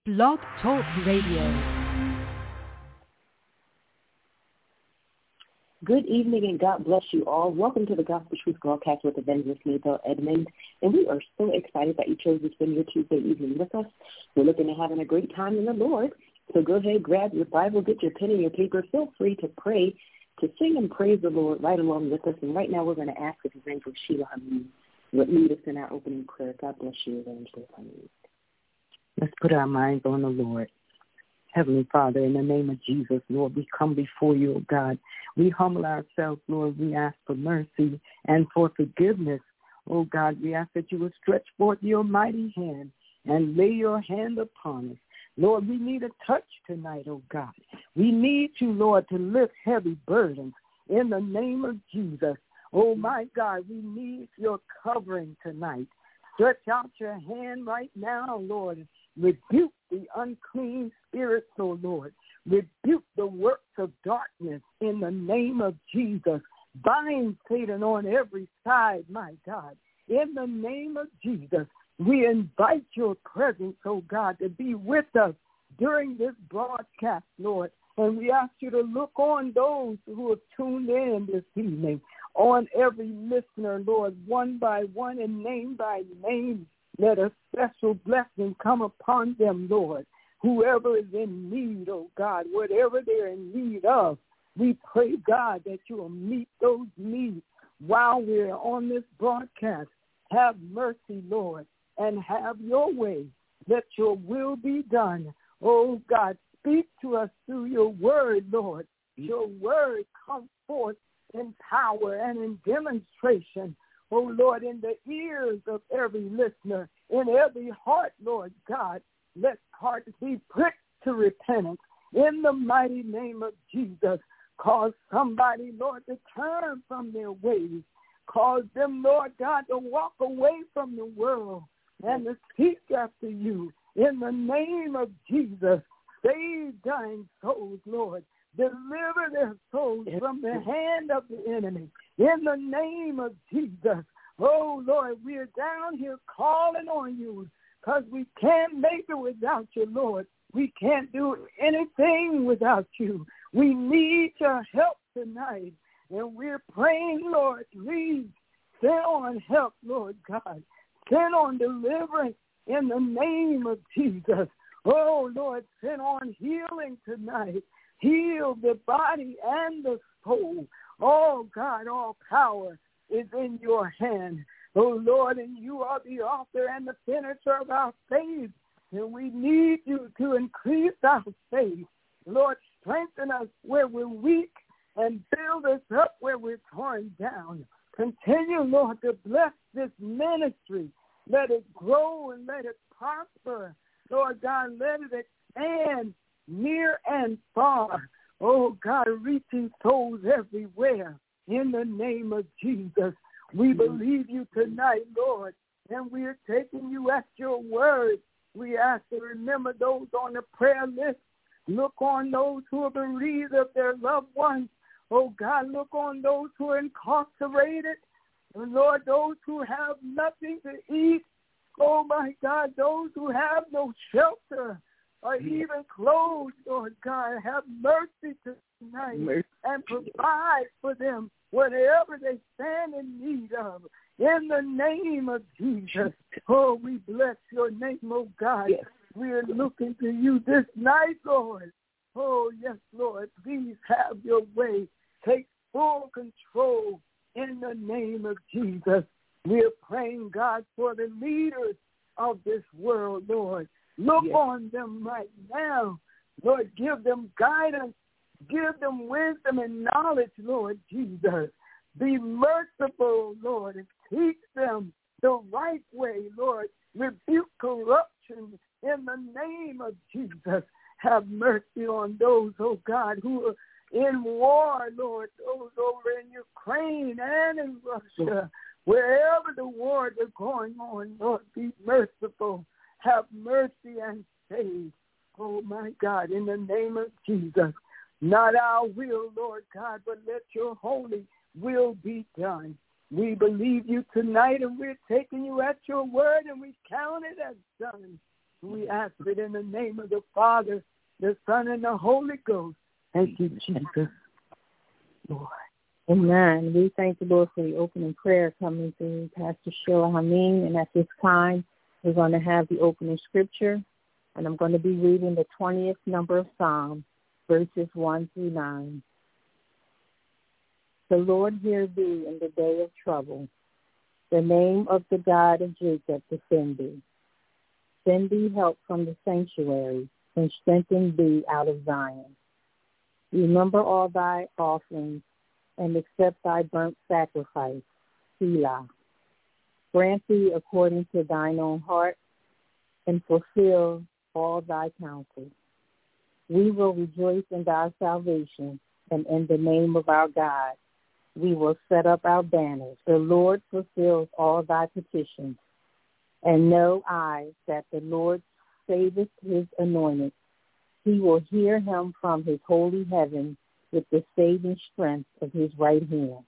Blog Talk Radio. Good evening and God bless you all. Welcome to the Gospel Truth Broadcast with Evangelist Maybelle Edmond. And we are so excited that you chose to spend your Tuesday evening with us. We're looking to having a great time in the Lord. So go ahead, grab your Bible, get your pen and your paper. Feel free to pray, to sing and praise the Lord right along with us. And right now we're going to ask if Evangelist Sheila Hamid would lead us in our opening prayer. God bless you, Evangelist Hamid. Let's put our minds on the Lord. Heavenly Father, in the name of Jesus, Lord, we come before you, oh God. We humble ourselves, Lord. We ask for mercy and for forgiveness. Oh God, we ask that you would stretch forth your mighty hand and lay your hand upon us. Lord, we need a touch tonight, oh God. We need you, Lord, to lift heavy burdens in the name of Jesus. Oh my God, we need your covering tonight. Stretch out your hand right now, Lord. Rebuke the unclean spirits, oh Lord. Rebuke the works of darkness in the name of Jesus. Bind Satan on every side, my God. In the name of Jesus, we invite your presence, oh God, to be with us during this broadcast, Lord. And we ask you to look on those who have tuned in this evening, on every listener, Lord, one by one and name by name. Let a special blessing come upon them, Lord. Whoever is in need, oh God, whatever they're in need of, we pray, God, that you will meet those needs while we're on this broadcast. Have mercy, Lord, and have your way. Let your will be done. Oh God, speak to us through your word, Lord. Your word come forth in power and in demonstration. Oh, Lord, in the ears of every listener, in every heart, Lord God, let hearts be pricked to repentance. In the mighty name of Jesus, cause somebody, Lord, to turn from their ways. Cause them, Lord God, to walk away from the world and to seek after you. In the name of Jesus, save dying souls, Lord. Deliver their souls from the hand of the enemy. In the name of Jesus. Oh, Lord, we are down here calling on you because we can't make it without you, Lord. We can't do anything without you. We need your help tonight. And we're praying, Lord, please send on help, Lord God. Send on deliverance in the name of Jesus. Oh, Lord, send on healing tonight. Heal the body and the soul. Oh, God, all power is in your hand. Oh, Lord, and you are the author and the finisher of our faith. And we need you to increase our faith. Lord, strengthen us where we're weak and build us up where we're torn down. Continue, Lord, to bless this ministry. Let it grow and let it prosper. Lord God, let it expand near and far. Oh, God, reaching souls everywhere. In the name of Jesus, we believe you tonight, Lord, and we are taking you at your word. We ask to remember those on the prayer list. Look on those who are bereaved of their loved ones. Oh, God, look on those who are incarcerated. And, Lord, those who have nothing to eat. Oh, my God, those who have no shelter or even clothes, Lord God, have mercy tonight and provide for them whatever they stand in need of. In the name of Jesus, oh, we bless your name, oh God. Yes. We are looking to you this night, Lord. Oh, yes, Lord, please have your way. Take full control in the name of Jesus. We are praying, God, for the leaders of this world, Lord. Look on them right now. Lord, give them guidance. Give them wisdom and knowledge, Lord Jesus. Be merciful, Lord, and teach them the right way, Lord. Rebuke corruption in the name of Jesus. Have mercy on those, oh God, who are in war, Lord, those over in Ukraine and in Russia. Wherever the wars are going on, Lord, be merciful. Have mercy and save. Oh, my God, in the name of Jesus. Not our will, Lord God, but let your holy will be done. We believe you tonight, and we're taking you at your word, and we count it as done. We ask it in the name of the Father, the Son, and the Holy Ghost. Thank you, Jesus. Lord. Amen. We thank the Lord for the opening prayer coming through Pastor Sheila Hameen. And at this time, we're going to have the opening scripture. And I'm going to be reading the 20th number of Psalm, verses 1 through 9. The Lord hear thee in the day of trouble. The name of the God of Jacob defend thee. Send thee help from the sanctuary, and strengthen thee out of Zion. Remember all thy offerings, and accept thy burnt sacrifice, Selah. Grant thee according to thine own heart, and fulfill all thy counsel. We will rejoice in thy salvation, and in the name of our God we will set up our banners. The Lord fulfills all thy petitions, and know I that the Lord saveth his anointed. He will hear him from his holy heaven with the saving strength of his right hand.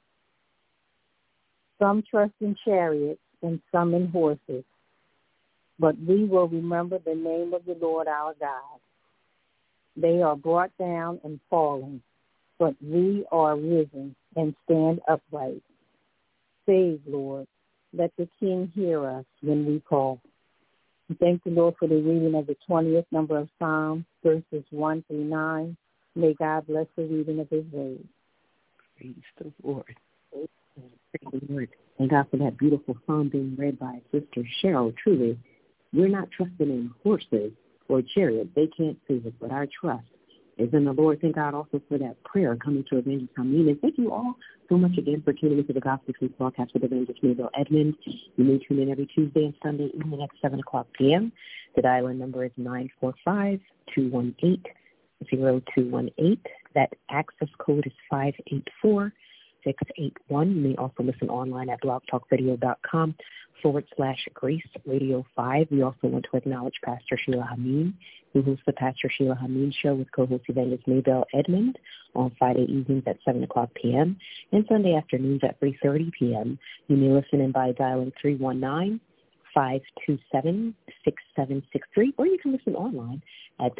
Some trust in chariots and some in horses, but we will remember the name of the Lord our God. They are brought down and fallen, but we are risen and stand upright. Save, Lord. Let the King hear us when we call. We thank the Lord for the reading of the 20th number of Psalms, verses 1 through 9. May God bless the reading of his word. Praise the Lord. Praise the Lord. Thank God for that beautiful psalm being read by Sister Cheryl. Truly, we're not trusting in horses or chariots. They can't save us, but our trust is in the Lord. Thank God also for that prayer coming to Evangelist Hameen. And thank you all so much again for tuning into the Gospel Truth broadcast with Evangelist Maybelle Edmonds. You may tune in every Tuesday and Sunday evening at 7 o'clock p.m. The dial-in number is 945-218-0218. That access code is 584-681. You may also listen online at blogtalkradio.com/Grace Radio 5. We also want to acknowledge Pastor Sheila Hameen, who hosts the Pastor Sheila Hameen Show with co-host Evangelist Maybelle Edmonds on Friday evenings at 7 o'clock p.m. and Sunday afternoons at 3:30 p.m. You may listen in by dialing 319-527-6763, or you can listen online at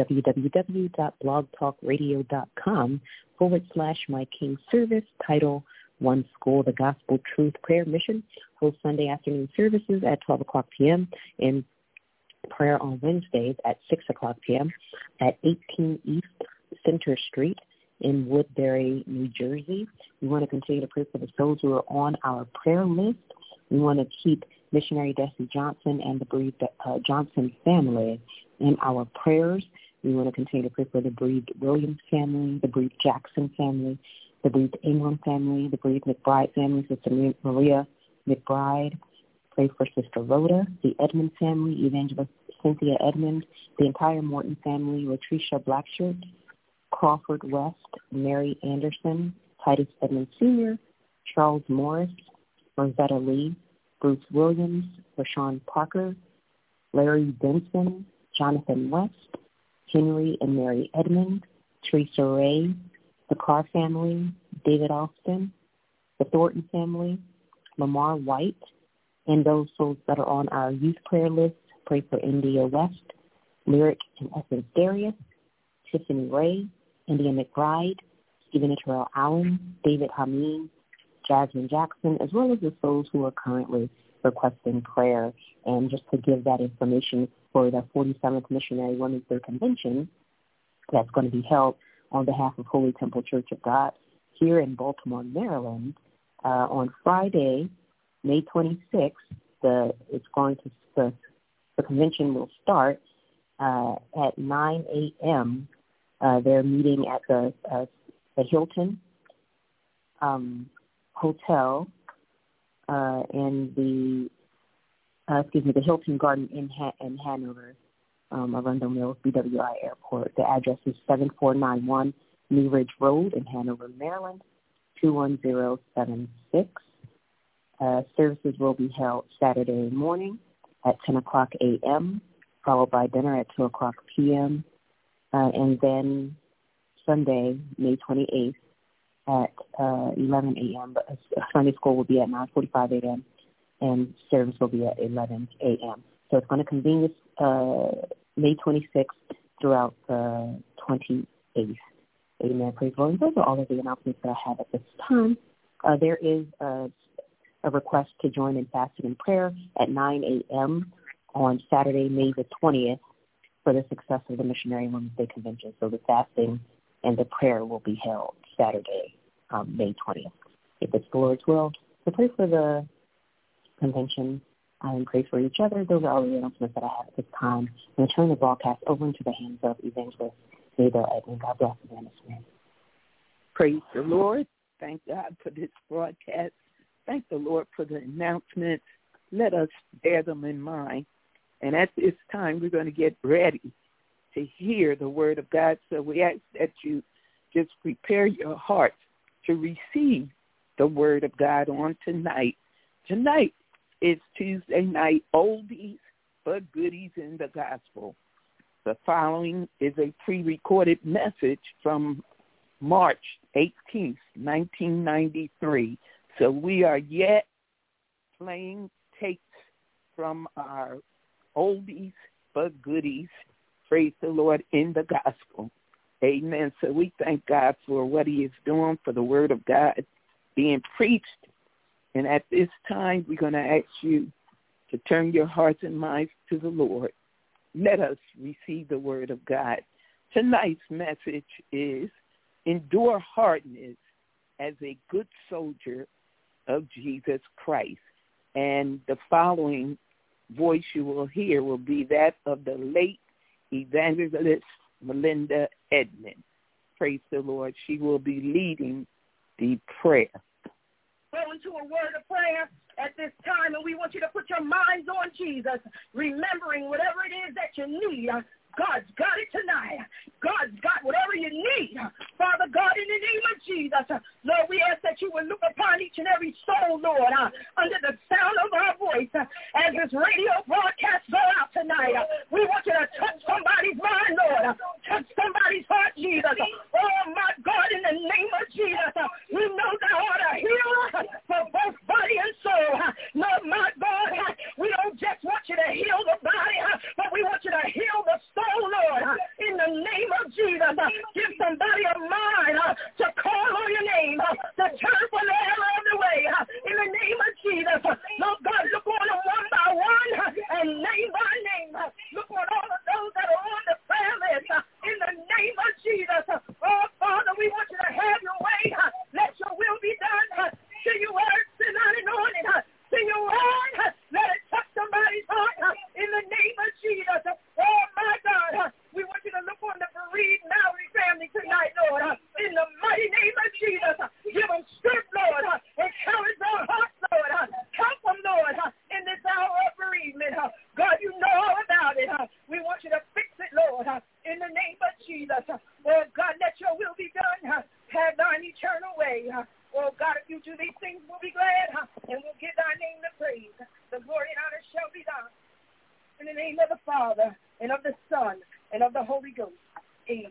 www.blogtalkradio.com/My King Service, title One School, the Gospel Truth Prayer Mission, host Sunday afternoon services at 12 o'clock p.m. and prayer on Wednesdays at 6 o'clock p.m. at 18 East Center Street in Woodbury, New Jersey. We want to continue to pray for the souls who are on our prayer list. We want to keep missionary Desi Johnson and the bereaved Johnson family in our prayers. We want to continue to pray for the bereaved Williams family, the bereaved Jackson family, the bereaved Ingram family, the bereaved McBride family, Sister Maria McBride. Pray for Sister Rhoda, the Edmond family, Evangelist Cynthia Edmond, the entire Morton family, Latricia Blackshirt, Crawford West, Mary Anderson, Titus Edmond Sr., Charles Morris, Rosetta Lee, Bruce Williams, Rashawn Parker, Larry Benson, Jonathan West, Henry and Mary Edmond, Teresa Ray, the Carr family, David Austin, the Thornton family, Lamar White, and those souls that are on our youth prayer list. Pray for India West, Lyric and Essence Darius, Tiffany Ray, India McBride, Stephen Terrell Allen, David Hameen, Jasmine Jackson, as well as the souls who are currently requesting prayer. And just to give that information for the 47th Missionary Women's Day Convention that's going to be held on behalf of Holy Temple Church of God here in Baltimore, Maryland, on Friday, May 26th. The convention will start at 9 a.m. They're meeting at the Hilton Hotel and the Hilton Garden in Hanover, Arundel Mills, BWI Airport. The address is 7491 New Ridge Road in Hanover, Maryland, 21076. Services will be held Saturday morning at 10 o'clock a.m., followed by dinner at 2 o'clock p.m., and then Sunday, May 28th, at 11 a.m. But Sunday school will be at 9:45 a.m., and service will be at 11 a.m. So it's going to convene May 26th throughout the 28th. Amen. Praise the Lord. Those are all of the announcements that I have at this time. There is a request to join in fasting and prayer at 9 a.m. on Saturday, May the 20th, for the success of the Missionary Women's Day Convention. So the fasting and the prayer will be held Saturday, May 20th. If it's the Lord's will, to pray for the convention and pray for each other. Those are all the announcements that I have at this time. I'm going to turn the broadcast over into the hands of Evangelist Maybelle Edmond. God bless Evangelist Smith. Praise the Lord. Thank God for this broadcast. Thank the Lord for the announcements. Let us bear them in mind. And at this time, we're going to get ready to hear the word of God. So we ask that you just prepare your heart to receive the word of God on tonight. Tonight is Tuesday night oldies but goodies in the gospel. The following is a pre-recorded message from March 18th, 1993. So we are yet playing tapes from our oldies but goodies, praise the Lord, in the gospel. Amen. So we thank God for what he is doing, for the word of God being preached. And at this time, we're going to ask you to turn your hearts and minds to the Lord. Let us receive the word of God. Tonight's message is endure hardness as a good soldier of Jesus Christ. And the following voice you will hear will be that of the late evangelist Melinda Edmond. Praise the Lord. She will be leading the prayer. Go into a word of prayer at this time, and we want you to put your minds on Jesus, remembering whatever it is that you need. God's got it tonight. God's got whatever you need. Father God, in the name of Jesus, Lord, we ask that you will look upon each and every soul, Lord, under the sound of our voice. As this radio broadcast go out tonight, we want you to touch somebody's mind, Lord. Touch somebody's heart, Jesus. Oh, my God, in the name of Jesus, we know thou art a healer for both body and soul. Lord, my God, we don't just want you to heal the body, but we want you to heal the soul. Lord, in the name of Jesus, give somebody a mind to call on your name, to turn from the error of the way. In the name of Jesus, Lord God, look on them one by one and name by name. Look on all of those that are on the prayer list. In the name of Jesus, oh Father, we want you to have your way. Let your will be done. Send your word tonight and on it. Send your word. Let it touch somebody's heart. In the name of Jesus. Oh, my God, we want you to look on the bereaved Mallory family tonight, Lord. In the mighty name of Jesus, give them strength, Lord. Encourage their hearts, Lord. Help them, Lord, in this hour of bereavement. God, you know all about it. We want you to fix it, Lord, in the name of Jesus. Oh, God, let your will be done. Have thine eternal way. Oh, God, if you do these things, we'll be glad, and we'll give thy name the praise. The glory and honor shall be done. In the name of the Father, and of the Son, and of the Holy Ghost. Amen.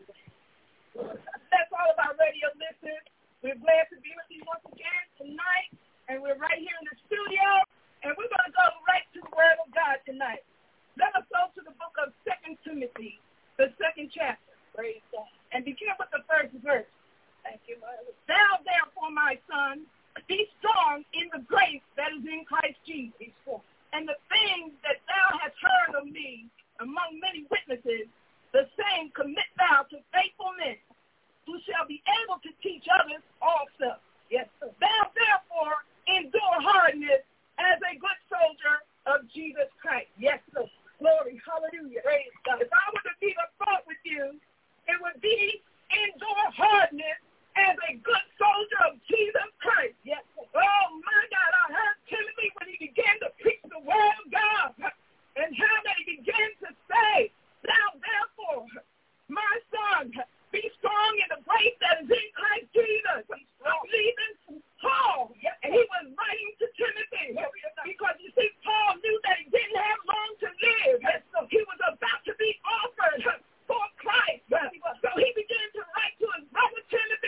That's all of our radio listeners. We're glad to be with you once again tonight, and we're right here in the studio, and we're going to go right to the Word of God tonight. Let us go to the book of 2 Timothy, the 2nd chapter. Praise God. And begin with the first verse. Thank you, Mother. Thou, therefore, my son, be strong in the grace that is in Christ Jesus. And the things that thou hast heard of me among many witnesses, the same commit thou to faithful men, who shall be able to teach others also. Yes, sir. Thou therefore endure hardness as a good soldier of Jesus Christ. Yes, sir. Glory, hallelujah. Praise God. If I were to leave a thought with you, it would be endure hardness as a good soldier of Jesus Christ. Yes. Oh, my God, I heard Timothy when he began to preach the word of God, and how that he began to say, thou therefore, my son, be strong in the grace that is in Christ Jesus. Even Paul, and he was writing to Timothy, because you see, Paul knew that he didn't have long to live. He was about to be offered for Christ. So he began to write to his brother Timothy,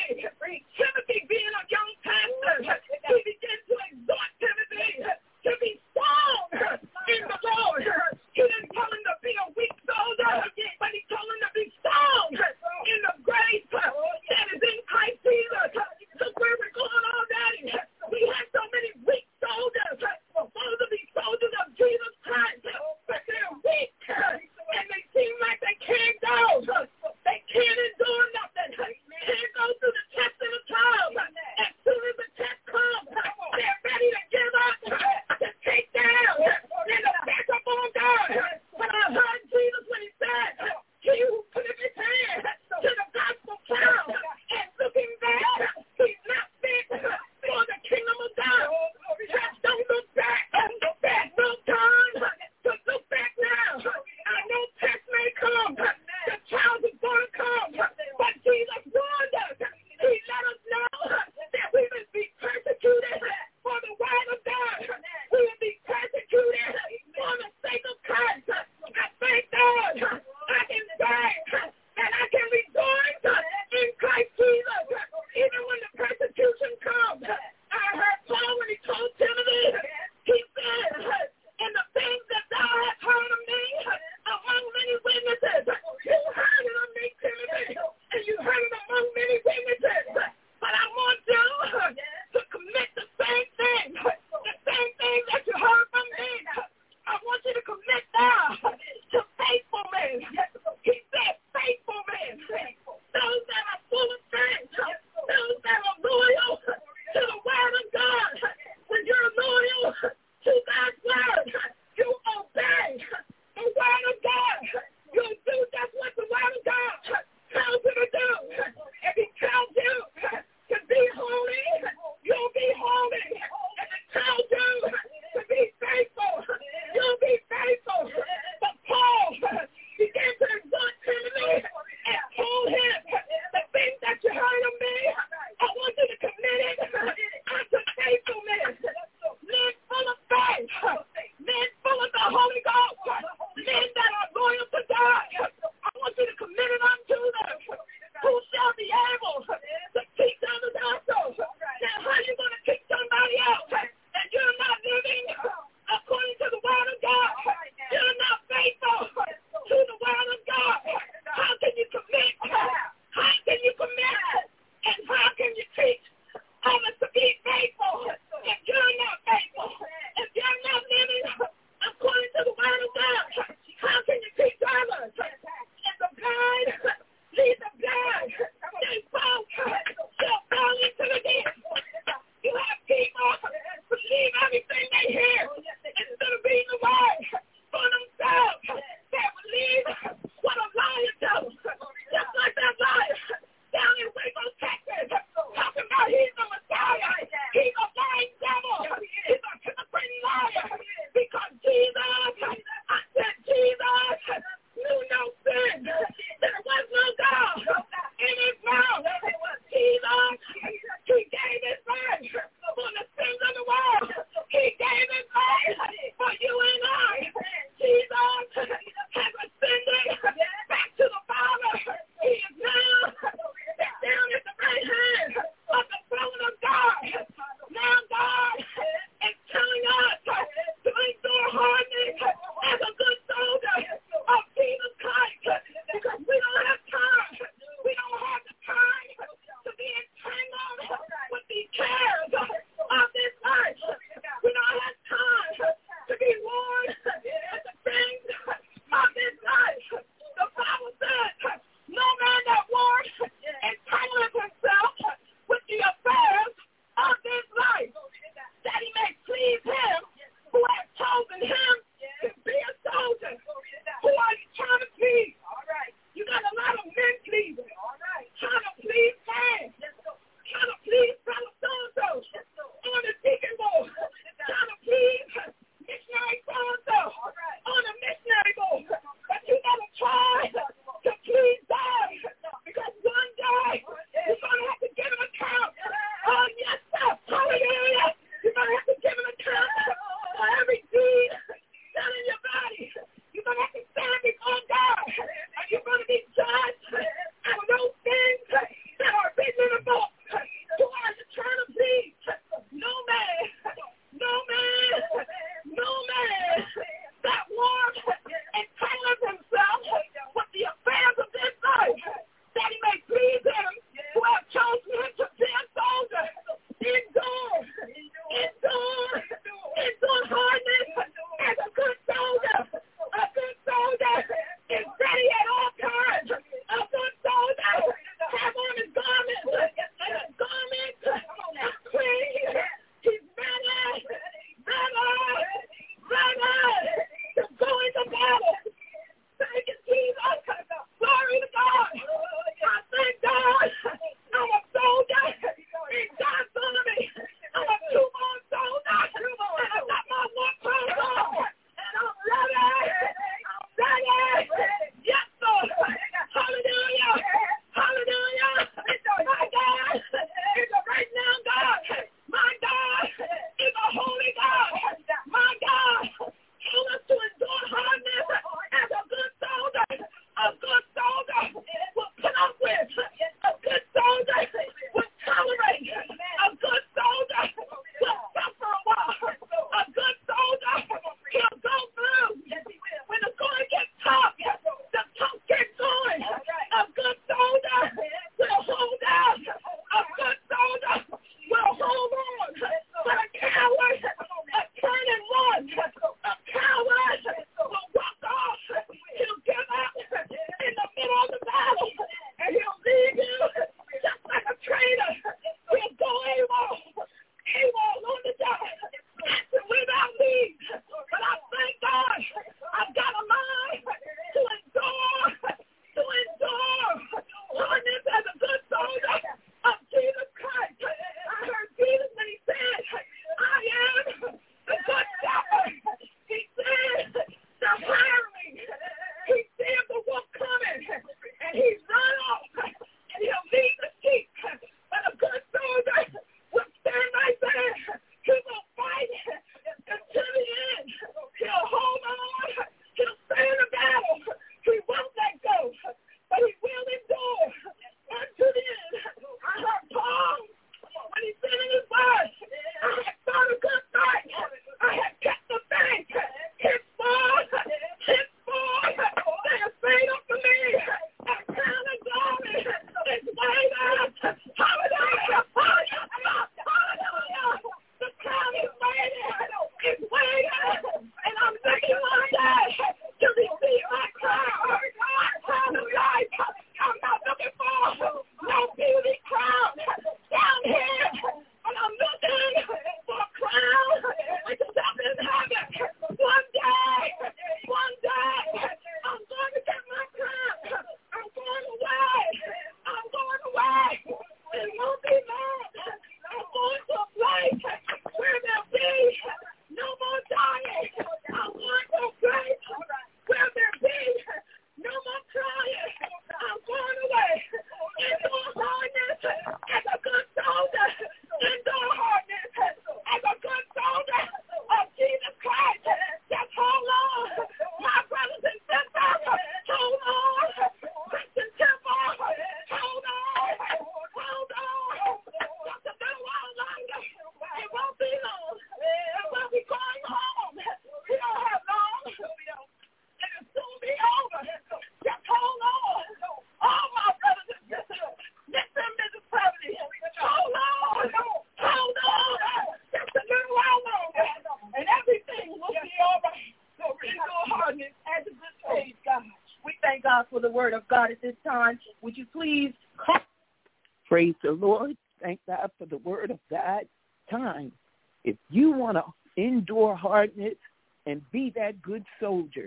the word of God at this time. Would you please call? Praise the Lord. Thank God for the word of God. Time. If you want to endure hardness and be that good soldier,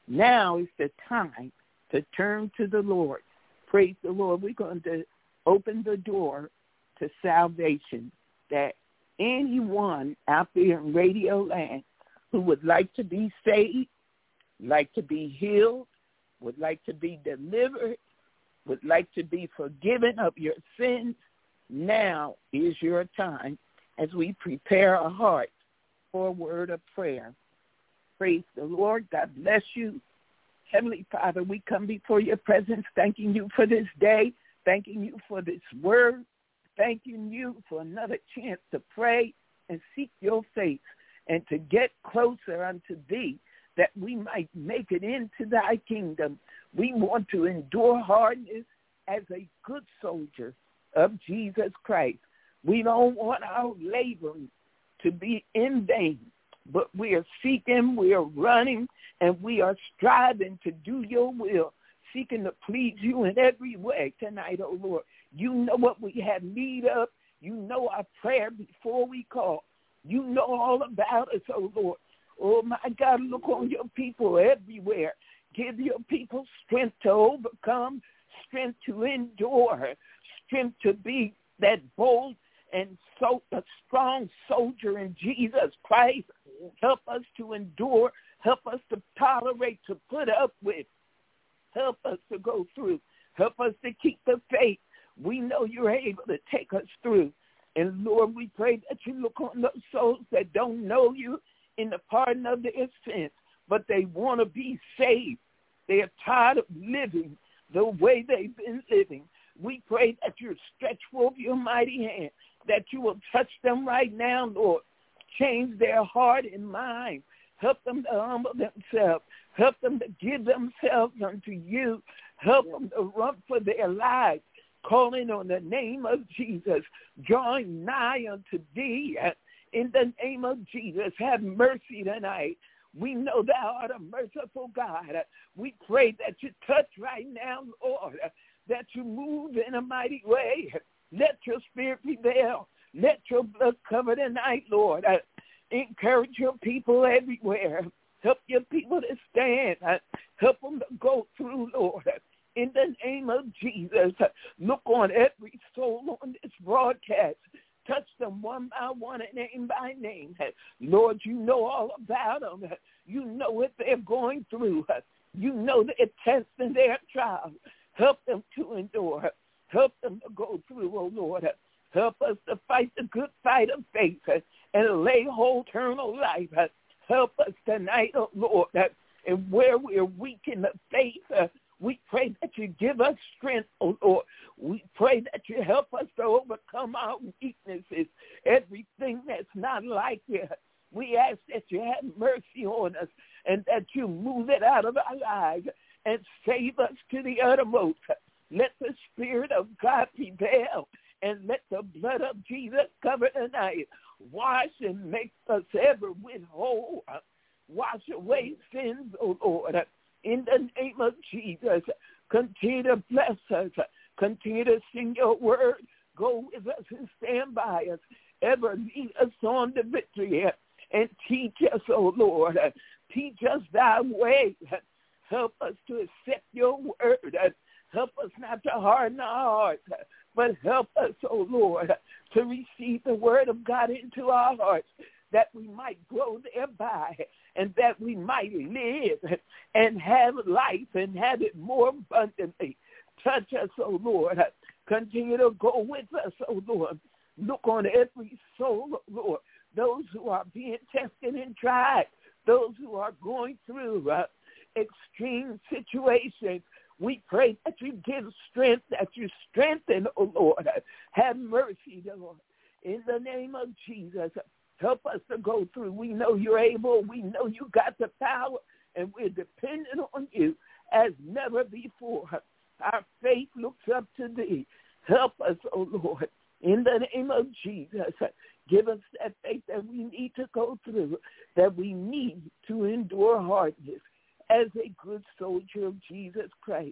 now is the time to turn to the Lord. Praise the Lord. We're going to open the door to salvation, that anyone out there in Radio Land who would like to be saved, like to be healed, would like to be delivered, would like to be forgiven of your sins, now is your time as we prepare our hearts for a word of prayer. Praise the Lord. God bless you. Heavenly Father, we come before your presence, thanking you for this day, thanking you for this word, thanking you for another chance to pray and seek your face and to get closer unto thee, that we might make it into thy kingdom. We want to endure hardness as a good soldier of Jesus Christ. We don't want our laboring to be in vain, but we are seeking, we are running, and we are striving to do your will, seeking to please you in every way tonight, oh Lord. You know what we have need of. You know our prayer before we call. You know all about us, oh Lord. Oh, my God, look on your people everywhere. Give your people strength to overcome, strength to endure, strength to be that bold and so a strong soldier in Jesus Christ. Help us to endure. Help us to tolerate, to put up with. Help us to go through. Help us to keep the faith. We know you're able to take us through. And, Lord, we pray that you look on those souls that don't know you in the pardon of their sins, but they want to be saved. They are tired of living the way they've been living. We pray that you stretch forth your mighty hand, that you will touch them right now, Lord. Change their heart and mind. Help them to humble themselves. Help them to give themselves unto you. Help them to run for their lives, calling on the name of Jesus, drawing nigh unto thee. In the name of Jesus, have mercy tonight. We know thou art a merciful God. We pray that you touch right now, Lord, that you move in a mighty way. Let your spirit prevail. Let your blood cover tonight, Lord. Encourage your people everywhere. Help your people to stand. Help them to go through, Lord. In the name of Jesus, look on every soul on this broadcast. Touch them one by one and name by name. Lord, you know all about them. You know what they're going through. You know their tests and their trials. Help them to endure. Help them to go through, oh Lord. Help us to fight the good fight of faith and lay hold eternal life. Help us tonight, oh Lord. And where we're weak in the faith, we pray that you give us strength, oh Lord. We pray that you help us to overcome our weaknesses, everything that's not like you. We ask that you have mercy on us and that you move it out of our lives and save us to the uttermost. Let the Spirit of God prevail and let the blood of Jesus cover tonight. Wash and make us ever with whole. Wash away sins, oh Lord. In the name of Jesus, continue to bless us. Continue to sing your word. Go with us and stand by us. Ever lead us on to victory and teach us, oh Lord. Teach us thy way. Help us to accept your word. Help us not to harden our hearts, but help us, oh Lord, to receive the word of God into our hearts, that we might grow thereby and that we might live and have life and have it more abundantly. Touch us, oh Lord. Continue to go with us, oh Lord. Look on every soul, oh Lord. Those who are being tested and tried, those who are going through extreme situations. We pray that you give strength, that you strengthen, oh Lord. Have mercy, Lord. In the name of Jesus, help us to go through. We know you're able. We know you got the power, and we're dependent on you as never before. Our faith looks up to thee. Help us, oh Lord. In the name of Jesus, give us that faith that we need to go through, that we need to endure hardness as a good soldier of Jesus Christ.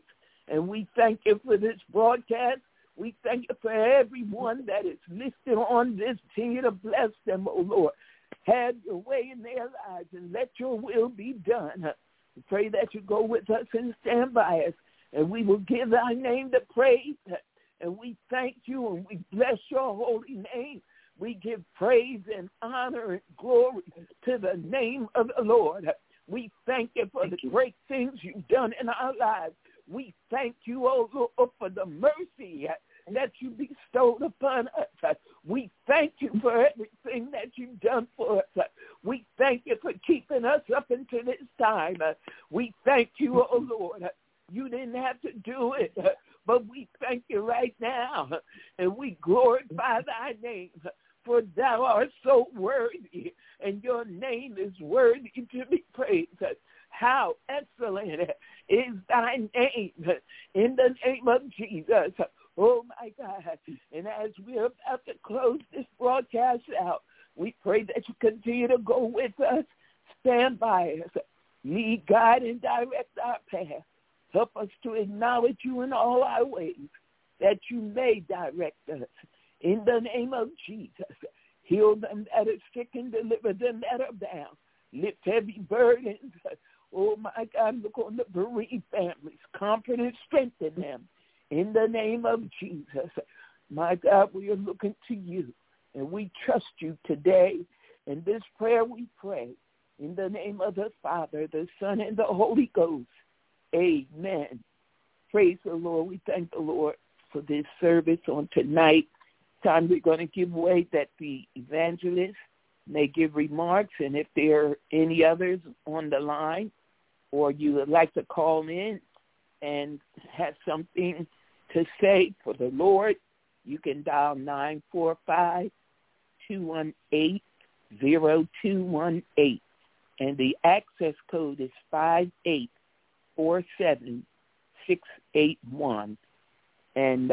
And we thank you for this broadcast. We thank you for everyone that is listed on this. Continue to bless them, oh Lord. Have your way in their lives and let your will be done. We pray that you go with us and stand by us, and we will give thy name the praise. And we thank you and we bless your holy name. We give praise and honor and glory to the name of the Lord. We thank you for the great things you've done in our lives. We thank you, oh Lord, for the mercy that you bestowed upon us. We thank you for everything that you've done for us. We thank you for keeping us up until this time. We thank you, oh Lord. You didn't have to do it, but we thank you right now, and we glorify thy name, for thou art so worthy, and your name is worthy to be praised. How excellent is thy name in the name of Jesus. Oh, my God. And as we're about to close this broadcast out, we pray that you continue to go with us, stand by us, lead, guide, and direct our path. Help us to acknowledge you in all our ways, that you may direct us. In the name of Jesus, heal them that are sick and deliver them that are bound. Lift heavy burdens. Oh, my God, look on the bereaved families. Comfort and strengthen them. In the name of Jesus, my God, we are looking to you, and we trust you today. In this prayer we pray, in the name of the Father, the Son, and the Holy Ghost. Amen. Praise the Lord. We thank the Lord for this service on tonight. Time we're going to give way that the evangelist may give remarks, and if there are any others on the line or you would like to call in and have something to say for the Lord, you can dial 945-218-0218, and the access code is 5847681, and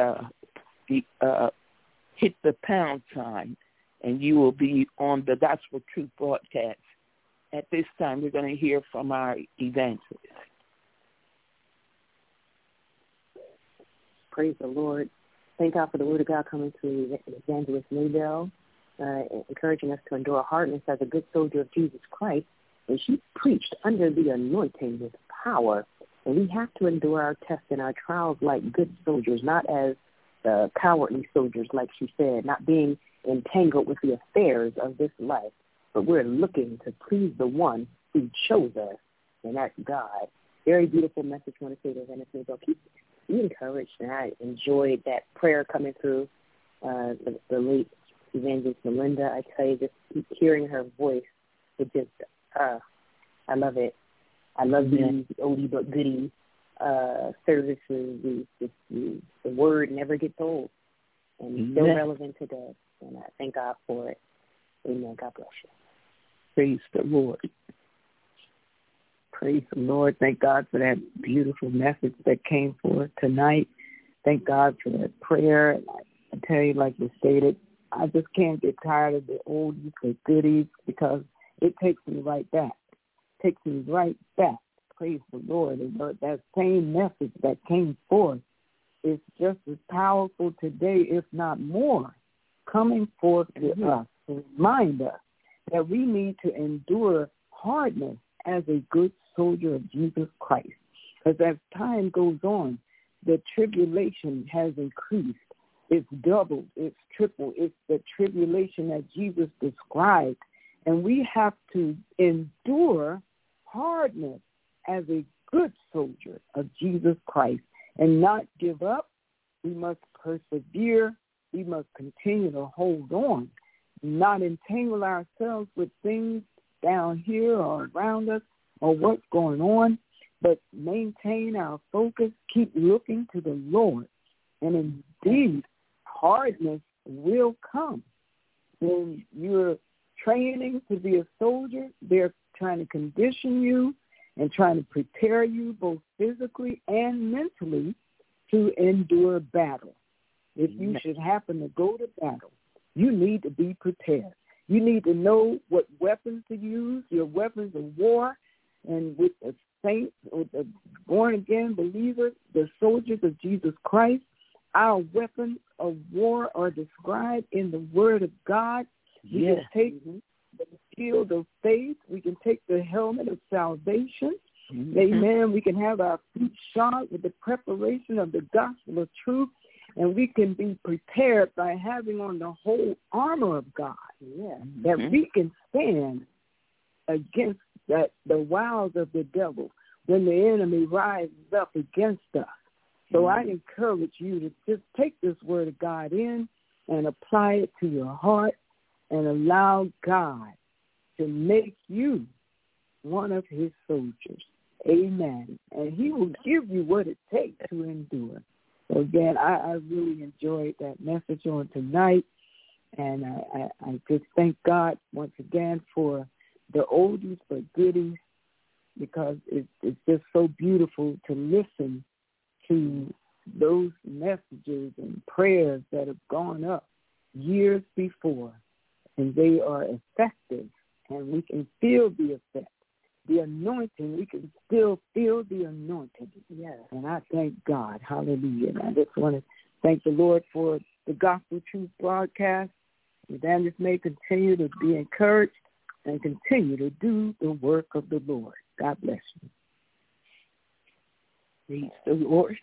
hit the pound sign, and you will be on the Gospel Truth broadcast. At this time, we're going to hear from our evangelist. Praise the Lord. Thank God for the word of God coming to Evangelist Maybell, encouraging us to endure hardness as a good soldier of Jesus Christ. And she preached under the anointing with power. And we have to endure our tests and our trials like good soldiers, not as cowardly soldiers, like she said, not being entangled with the affairs of this life, but we're looking to please the one who chose us, and that's God. Very beautiful message. I want to say to Evangelist Maybell, keep be encouraged, and I enjoyed that prayer coming through the late Evangelist Melinda. I tell you, just hearing her voice, it just, I love it. I love these oldie but goodie services. The word never gets old, and it's still relevant today, and I thank God for it. Amen. God bless you. Praise the Lord. Praise the Lord. Thank God for that beautiful message that came forth tonight. Thank God for that prayer. I tell you, like you stated, I just can't get tired of the oldies, the goodies, because it takes me right back. Takes me right back. Praise the Lord. And that same message that came forth is just as powerful today, if not more, coming forth to us to remind us that we need to endure hardness as a good soldier of Jesus Christ. Because as time goes on, the tribulation has increased. It's doubled. It's tripled. It's the tribulation that Jesus described. And we have to endure hardness as a good soldier of Jesus Christ and not give up. We must persevere. We must continue to hold on, not entangle ourselves with things down here or around us or what's going on, but maintain our focus, keep looking to the Lord. And indeed, hardness will come. When you're training to be a soldier, they're trying to condition you and trying to prepare you both physically and mentally to endure battle. If you should happen to go to battle, you need to be prepared. You need to know what weapons to use, your weapons of war, and with saints, with the born-again believers, the soldiers of Jesus Christ. Our weapons of war are described in the Word of God. We can take the shield of faith. We can take the helmet of salvation. Amen. We can have our feet shod with the preparation of the gospel of truth, and we can be prepared by having on the whole armor of God, that we can stand against the wiles of the devil when the enemy rises up against us. So I encourage you to just take this word of God in and apply it to your heart and allow God to make you one of his soldiers. Amen. And he will give you what it takes to endure. So again, I really enjoyed that message on tonight. And I just thank God once again for the oldies but goodies, because it's just so beautiful to listen to those messages and prayers that have gone up years before, and they are effective, and we can feel the effect. The anointing, we can still feel the anointing. Yes. And I thank God. Hallelujah. And I just want to thank the Lord for the Gospel Truth broadcast. Evangelist may continue to be encouraged and continue to do the work of the Lord. God bless you. Praise the Lord.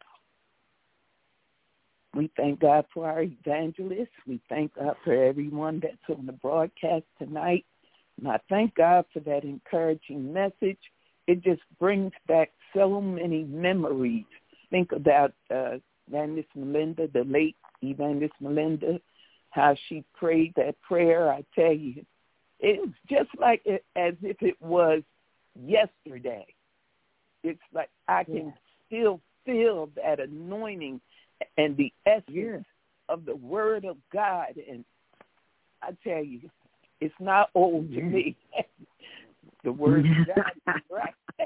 We thank God for our evangelists. We thank God for everyone that's on the broadcast tonight. And I thank God for that encouraging message. It just brings back so many memories. Think about Evangelist Melinda, the late Evangelist Melinda, how she prayed that prayer. I tell you, it was just like as if it was yesterday. It's like I can still feel that anointing and the essence of the Word of God. And I tell you, it's not old to me. The Word of God is right.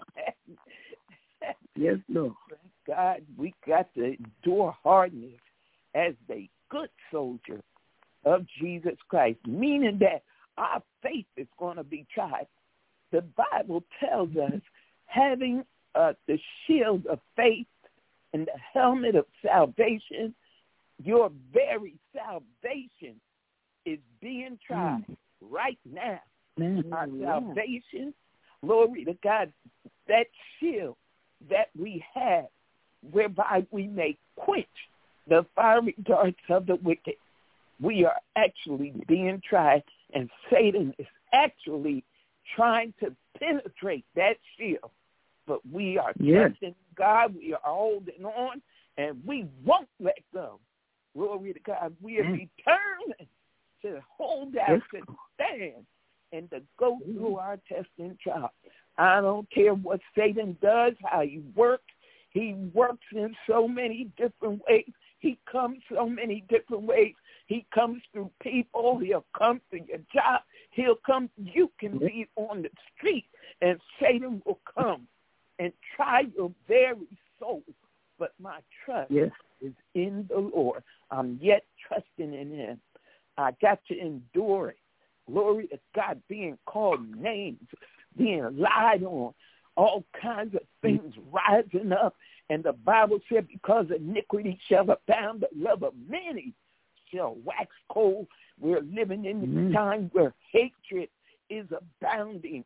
Yes, Lord. Thank God, we got to endure hardness as a good soldier of Jesus Christ, meaning that our faith is going to be tried. The Bible tells us having the shield of faith and the helmet of salvation, your very salvation is being tried right now. Our salvation, glory to God, that shield that we have, whereby we may quench the fiery darts of the wicked. We are actually being tried, and Satan is actually trying to penetrate that shield. But we are trusting God. We are holding on, and we won't let go. Glory to God. We are determined to hold out, to stand, and to go through our testing trial. I don't care what Satan does, how he works. He works in so many different ways. He comes so many different ways. He comes through people. He'll come through your job. He'll come. You can be on the street, and Satan will come and try your very soul. But my trust is in the Lord. I'm yet trusting in him. I got to endure it. Glory to God, being called names, being lied on, all kinds of things rising up. And the Bible said, because iniquity shall abound, the love of many shall wax cold. We're living in a time where hatred is abounding.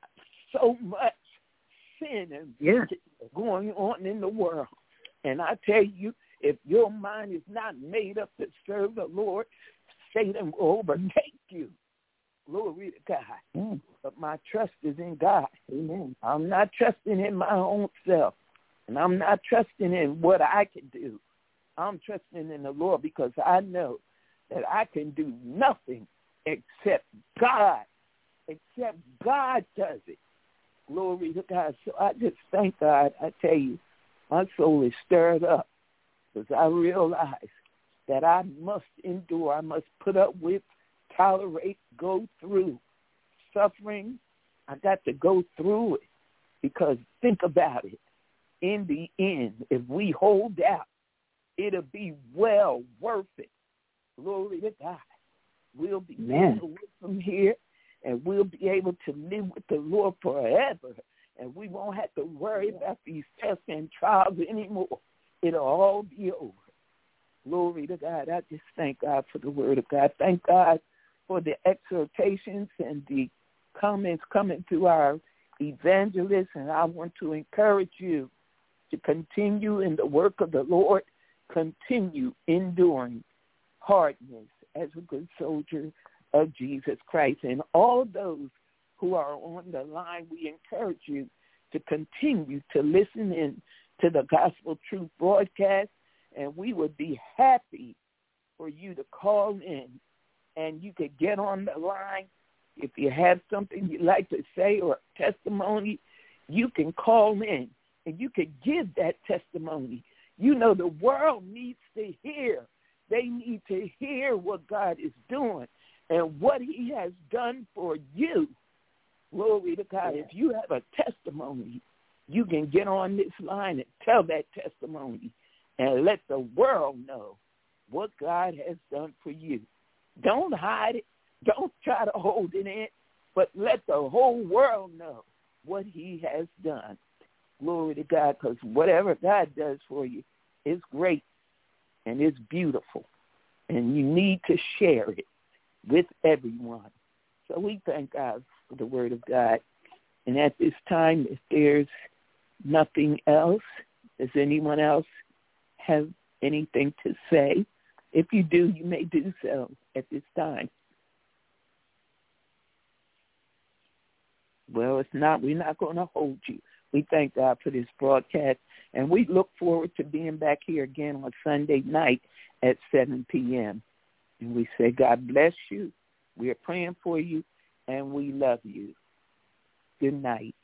So much sin and going on in the world. And I tell you, if your mind is not made up to serve the Lord, Satan will overtake you. Glory to God. But my trust is in God. Amen. I'm not trusting in my own self. And I'm not trusting in what I can do. I'm trusting in the Lord, because I know that I can do nothing except God. Except God does it. Glory to God. So I just thank God. I tell you, my soul is stirred up, because I realize that I must endure. I must put up with, tolerate, go through suffering. I got to go through it, because think about it. In the end, if we hold out, it'll be well worth it. Glory to God. We'll be able to live from here, and we'll be able to live with the Lord forever and we won't have to worry about these tests and trials anymore. It'll all be over. Glory to God. I just thank God for the word of God. Thank God for the exhortations and the comments coming through our evangelists, and I want to encourage you to continue in the work of the Lord, continue enduring hardness as a good soldier of Jesus Christ. And all those who are on the line, we encourage you to continue to listen in to the Gospel Truth broadcast, and we would be happy for you to call in, and you could get on the line. If you have something you'd like to say or a testimony, you can call in, and you can give that testimony. You know, the world needs to hear. They need to hear what God is doing and what he has done for you. Glory to God. If you have a testimony, you can get on this line and tell that testimony and let the world know what God has done for you. Don't hide it. Don't try to hold it in, but let the whole world know what he has done. Glory to God, because whatever God does for you is great and it's beautiful, and you need to share it with everyone. So we thank God for the word of God. And at this time, if there's nothing else, does anyone else have anything to say? If you do, you may do so at this time. Well, if not, we're not going to hold you. We thank God for this broadcast, and we look forward to being back here again on Sunday night at 7 p.m. And we say, God bless you. We are praying for you, and we love you. Good night.